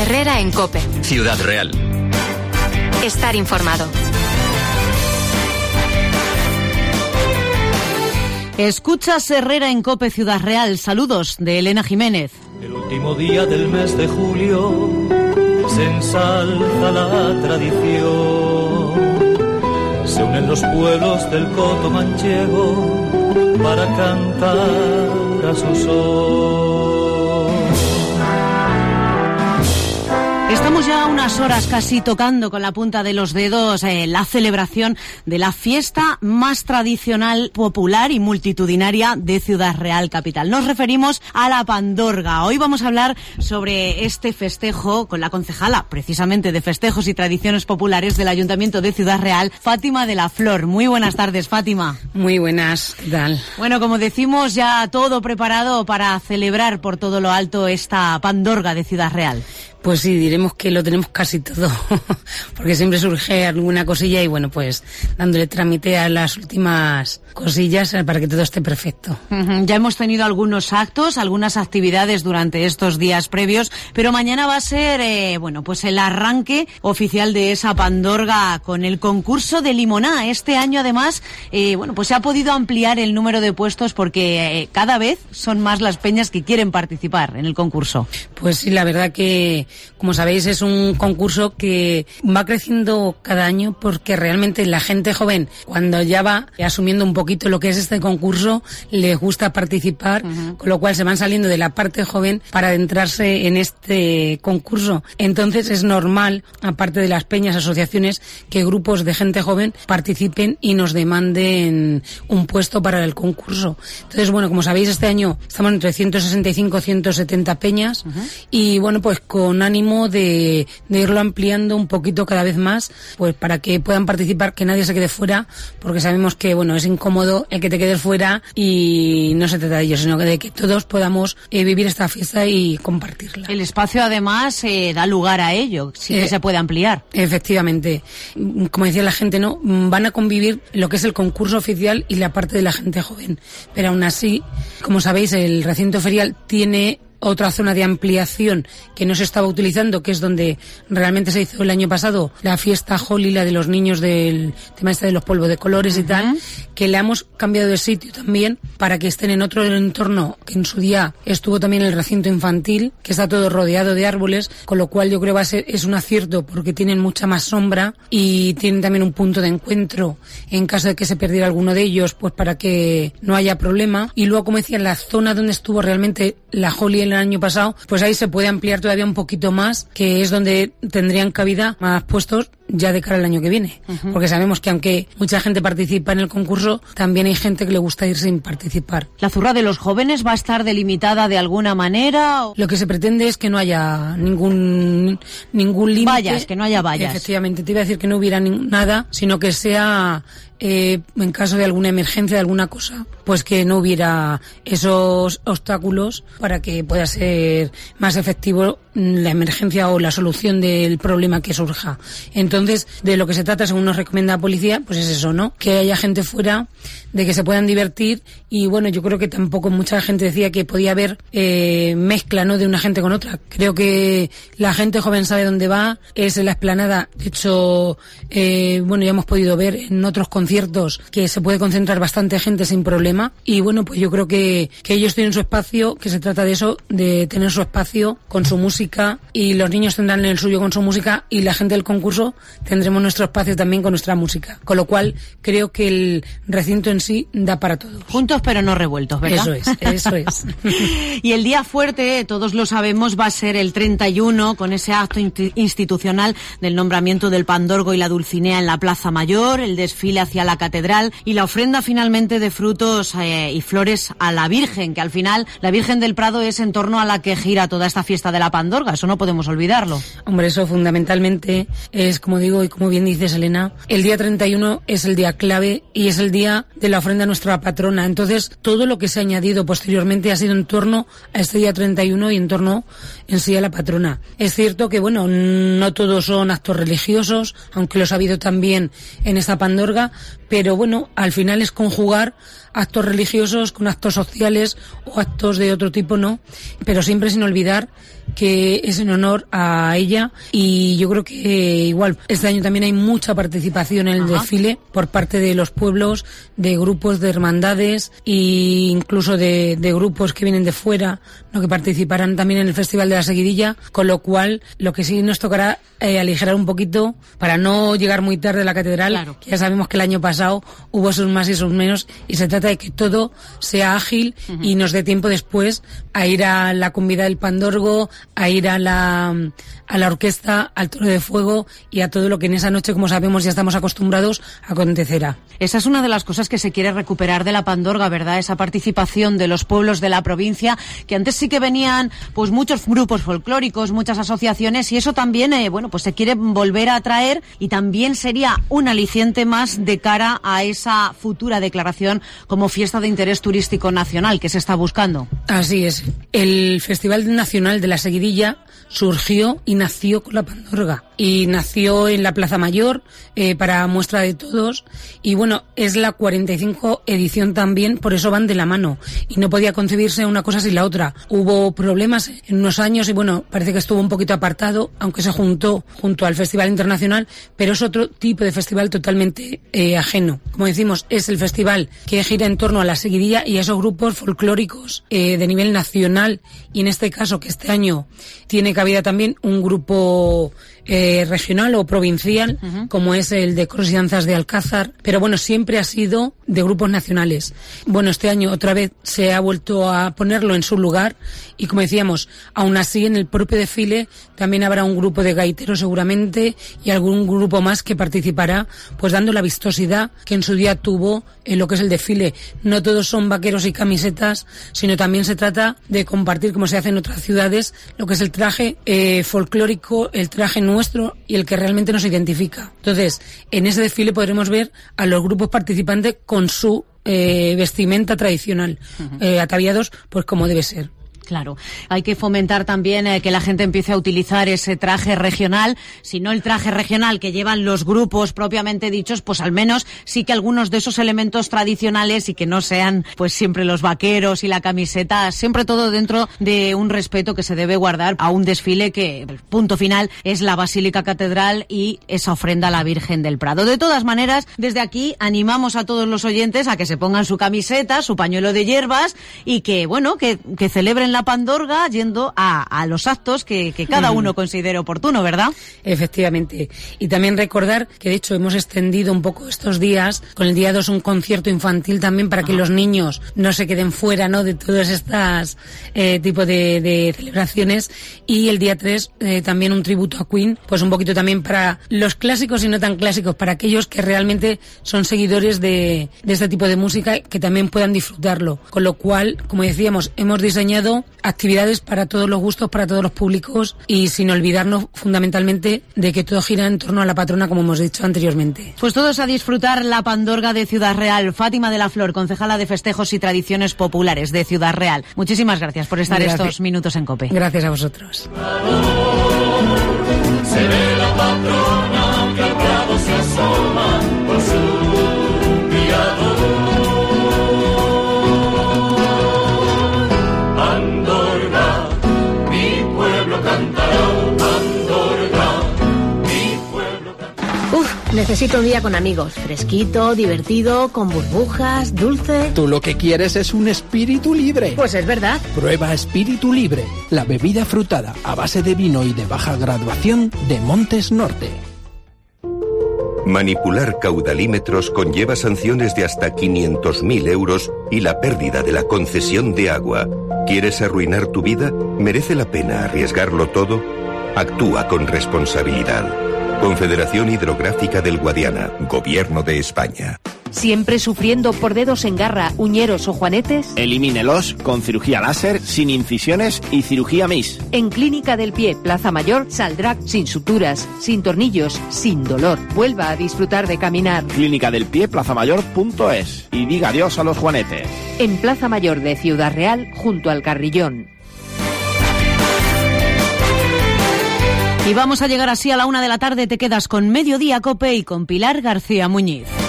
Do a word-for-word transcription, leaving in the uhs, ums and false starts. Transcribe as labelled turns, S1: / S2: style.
S1: Herrera en COPE.
S2: Ciudad Real.
S1: Estar informado.
S3: Escuchas Herrera en COPE Ciudad Real. Saludos de Elena Jiménez.
S4: El último día del mes de julio se ensalza la tradición. Se unen los pueblos del coto manchego para cantar a su son.
S3: Estamos ya unas horas casi tocando con la punta de los dedos eh, la celebración de la fiesta más tradicional, popular y multitudinaria de Ciudad Real Capital. Nos referimos a la Pandorga. Hoy vamos a hablar sobre este festejo con la concejala, precisamente de Festejos y Tradiciones Populares del Ayuntamiento de Ciudad Real, Fátima de la Flor. Muy buenas tardes, Fátima.
S5: Muy buenas, ¿qué tal?
S3: Bueno, como decimos, ya todo preparado para celebrar por todo lo alto esta Pandorga de Ciudad Real.
S5: Pues sí, diremos que lo tenemos casi todo, porque siempre surge alguna cosilla y bueno, pues dándole trámite a las últimas cosillas para que todo esté perfecto.
S3: Uh-huh. Ya hemos tenido algunos actos, algunas actividades durante estos días previos, pero mañana va a ser, eh, bueno, pues el arranque oficial de esa Pandorga con el concurso de limoná. Este año además, eh, bueno, pues se ha podido ampliar el número de puestos porque eh, cada vez son más las peñas que quieren participar en el concurso.
S5: Pues sí, la verdad que, como sabéis, es un concurso que va creciendo cada año porque realmente la gente joven, cuando ya va asumiendo un poquito lo que es este concurso, les gusta participar, uh-huh. con lo cual se van saliendo de la parte joven para adentrarse en este concurso. Entonces es normal, aparte de las peñas, asociaciones, que grupos de gente joven participen y nos demanden un puesto para el concurso. Entonces, bueno, como sabéis, este año estamos entre ciento sesenta y cinco y ciento setenta peñas, uh-huh. y bueno, pues con ánimo de, de irlo ampliando un poquito cada vez más, pues para que puedan participar, que nadie se quede fuera, porque sabemos que, bueno, es incómodo el que te quedes fuera y no se trata de ello, sino de que todos podamos eh, vivir esta fiesta y compartirla.
S3: El espacio además eh, da lugar a ello, sí que eh, se puede ampliar.
S5: Efectivamente. Como decía la gente, ¿no? Van a convivir lo que es el concurso oficial y la parte de la gente joven. Pero aún así, como sabéis, el recinto ferial tiene otra zona de ampliación que no se estaba utilizando, que es donde realmente se hizo el año pasado la fiesta Holly, la de los niños del tema este de los polvos de colores, uh-huh. y tal, que le hemos cambiado de sitio también para que estén en otro entorno, que en su día estuvo también el recinto infantil, que está todo rodeado de árboles, con lo cual yo creo que va a ser, es un acierto porque tienen mucha más sombra y tienen también un punto de encuentro en caso de que se perdiera alguno de ellos, pues para que no haya problema. Y luego, como decía, en la zona donde estuvo realmente la Holly el año pasado, pues ahí se puede ampliar todavía un poquito más, que es donde tendrían cabida más puestos ya de cara al año que viene, uh-huh. porque sabemos que aunque mucha gente participa en el concurso, también hay gente que le gusta ir sin participar.
S3: ¿La zurra de los jóvenes va a estar delimitada de alguna manera? O...
S5: Lo que se pretende es que no haya ningún ningún límite.
S3: Vallas, que no haya vallas.
S5: Efectivamente, te iba a decir que no hubiera ni- nada, sino que sea... Eh, en caso de alguna emergencia, de alguna cosa, pues que no hubiera esos obstáculos para que pueda ser más efectivo la emergencia o la solución del problema que surja. Entonces, de lo que se trata, según nos recomienda la policía, pues es eso, ¿no? Que haya gente fuera, de que se puedan divertir y bueno, yo creo que tampoco mucha gente decía que podía haber eh, mezcla, ¿no? De una gente con otra. Creo que la gente joven sabe dónde va, es en la explanada. De hecho, eh, bueno, ya hemos podido ver en otros conciertos que se puede concentrar bastante gente sin problema y bueno, pues yo creo que, que ellos tienen su espacio, que se trata de eso, de tener su espacio con su música y los niños tendrán el suyo con su música y la gente del concurso tendremos nuestro espacio también con nuestra música, con lo cual creo que el recinto en sí da para todos.
S3: Juntos pero no revueltos, ¿verdad?
S5: Eso es, eso es.
S3: Y el día fuerte, todos lo sabemos, va a ser el treinta y uno con ese acto institucional del nombramiento del Pandorgo y la Dulcinea en la Plaza Mayor, el desfile hacia la catedral y la ofrenda finalmente de frutos eh, y flores a la Virgen, que al final la Virgen del Prado es en torno a la que gira toda esta fiesta de la Pandorga, eso no podemos olvidarlo.
S5: Hombre, eso fundamentalmente es, como digo y como bien dices, Elena, el día treinta y uno es el día clave y es el día de la ofrenda a nuestra patrona, entonces todo lo que se ha añadido posteriormente ha sido en torno a este día treinta y uno y en torno en sí a la patrona. Es cierto que, bueno, no todos son actos religiosos, aunque los ha habido también en esta Pandorga, pero bueno, al final es conjugar actos religiosos con actos sociales o actos de otro tipo, ¿no? Pero siempre sin olvidar que eh, es en honor a ella, y yo creo que eh, igual este año también hay mucha participación en el Ajá. desfile por parte de los pueblos, de grupos, de hermandades e incluso de, de grupos que vienen de fuera, ¿no?, que participarán también en el Festival de la Seguidilla, con lo cual lo que sí nos tocará eh, aligerar un poquito para no llegar muy tarde a la catedral, claro. que ya sabemos que el año pasado hubo sus más y sus menos, y se trata de que todo sea ágil uh-huh. y nos dé tiempo después a ir a la comida del Pandorgo, a ir a la a la orquesta, al Toro de Fuego y a todo lo que en esa noche, como sabemos, ya estamos acostumbrados, acontecerá.
S3: Esa es una de las cosas que se quiere recuperar de la Pandorga, ¿verdad? Esa participación de los pueblos de la provincia, que antes sí que venían pues muchos grupos folclóricos, muchas asociaciones, y eso también, eh, bueno, pues se quiere volver a traer, y también sería un aliciente más de cara a esa futura declaración como fiesta de interés turístico nacional que se está buscando.
S5: Así es. El Festival Nacional de la Seguidilla surgió y nació con la Pandorga, y nació en la Plaza Mayor eh, para muestra de todos, y bueno, es la cuarenta y cinco edición también, por eso van de la mano, y no podía concebirse una cosa sin la otra. Hubo problemas en unos años y bueno, parece que estuvo un poquito apartado, aunque se juntó junto al Festival Internacional, pero es otro tipo de festival totalmente eh, ajeno. Como decimos, es el festival que gira en torno a la Seguidilla y a esos grupos folclóricos eh, de nivel nacional, y en este caso, que este año tiene cabida también un grupo eh, regional o provincial, uh-huh. como es el de Coros y Danzas de Alcázar, pero bueno, siempre ha sido de grupos nacionales. Bueno, este año otra vez se ha vuelto a ponerlo en su lugar, y como decíamos, aún así en el propio desfile también habrá un grupo de gaiteros seguramente, y algún grupo más que participará, pues dando la vistosidad que en su día tuvo en lo que es el desfile. No todos son vaqueros y camisetas, sino también se trata de compartir, como se hace en otras ciudades, lo que es el traje eh, folclórico, el traje nuestro y el que realmente nos identifica. Entonces, en ese desfile podremos ver a los grupos participantes con su eh, vestimenta tradicional, uh-huh. eh, ataviados pues como debe ser.
S3: Claro, hay que fomentar también eh, que la gente empiece a utilizar ese traje regional, si no el traje regional que llevan los grupos propiamente dichos, pues al menos sí que algunos de esos elementos tradicionales, y que no sean pues siempre los vaqueros y la camiseta, siempre todo dentro de un respeto que se debe guardar a un desfile que el punto final es la Basílica Catedral y esa ofrenda a la Virgen del Prado. De todas maneras, desde aquí animamos a todos los oyentes a que se pongan su camiseta, su pañuelo de hierbas, y que, bueno, que, que celebren la Pandorga yendo a, a los actos que, que cada uno considere oportuno, ¿verdad?
S5: Efectivamente. Y también recordar que de hecho hemos extendido un poco estos días, con el día dos un concierto infantil también, para que Ajá. los niños no se queden fuera, ¿no?, de todas estas eh, tipo de, de celebraciones, y el día tres eh, también un tributo a Queen, pues un poquito también para los clásicos y no tan clásicos, para aquellos que realmente son seguidores de, de este tipo de música, que también puedan disfrutarlo. Con lo cual, como decíamos, hemos diseñado actividades para todos los gustos, para todos los públicos, y sin olvidarnos fundamentalmente de que todo gira en torno a la patrona, como hemos dicho anteriormente.
S3: Pues todos a disfrutar la Pandorga de Ciudad Real. Fátima de la Flor, concejala de Festejos y Tradiciones Populares de Ciudad Real. Muchísimas gracias por estar gracias. estos minutos en COPE.
S5: Gracias a vosotros.
S4: Se ve la patrona que al prado se asoma por su criador.
S2: Necesito un día con amigos, fresquito, divertido, con burbujas, dulce.
S6: Tú lo que quieres es un espíritu libre.
S2: Pues es verdad.
S6: Prueba Espíritu Libre, la bebida frutada a base de vino y de baja graduación de Montes Norte.
S7: Manipular caudalímetros conlleva sanciones de hasta quinientos mil euros y la pérdida de la concesión de agua. ¿Quieres arruinar tu vida? ¿Merece la pena arriesgarlo todo? Actúa con responsabilidad. Confederación Hidrográfica del Guadiana, Gobierno de España.
S8: ¿Siempre sufriendo por dedos en garra, uñeros o juanetes?
S9: Elimínelos con cirugía láser, sin incisiones y cirugía M I S.
S8: En Clínica del Pie, Plaza Mayor, saldrá sin suturas, sin tornillos, sin dolor. Vuelva a disfrutar de caminar.
S9: Clínica del Pie, plaza mayor punto es. Y diga adiós a los juanetes.
S8: En Plaza Mayor de Ciudad Real, junto al Carrillón.
S3: Y vamos a llegar así a la una de la tarde. Te quedas con Mediodía COPE y con Pilar García Muñiz.